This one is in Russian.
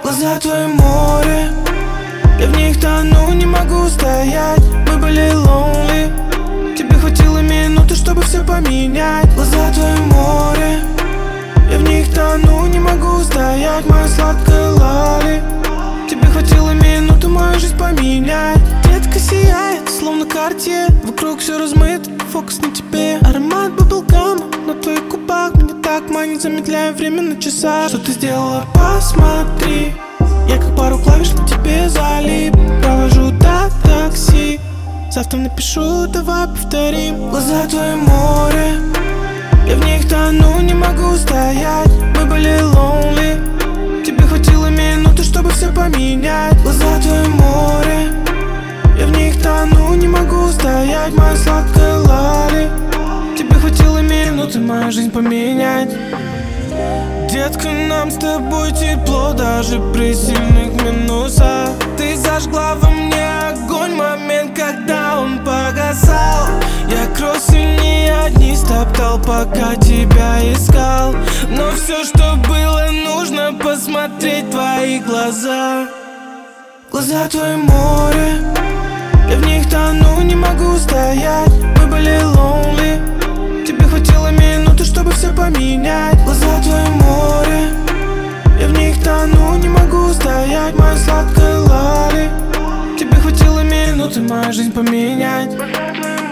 Глаза твои море, я в них тону, не могу стоять. Мы были lonely, тебе хватило минуты, чтобы все поменять. Глаза твои море, я в них тону, не могу стоять. Моя сладкая лали, тебе хватило минуты мою жизнь поменять. Детка сияет, словно Cartier, вокруг все размыто, фокус на тебе. Аромат баблгама на твоих губах меня так манит, замедляя время на часах. Что ты сделала, посмотри, я как пару клавиш на тебе залип. Провожу до такси, завтра напишу, давай повторим. Глаза твои море, я в них тону, не могу стоять. Мы были lonely, тебе хватило минуты, чтобы все поменять. Глаза твои море, я в них тону, не могу стоять. Моя сладкая лали, тебе хватило минуты мою жизнь поменять. Детка, нам с тобой тепло даже при сильных минусах. Ты зажгла во мне огонь в момент, когда он погасал. Я кроссы не одни стоптал, пока тебя искал. Но все, что было, нужно посмотреть в твои глаза. Глаза твои море, я в них тону, не могу стоять. Мы были lonely, тебе хватило минуты, чтобы все поменять. Глаза твои море, я в них тону, не могу стоять. Моя сладкая лали, тебе хватило минуты мою жизнь поменять.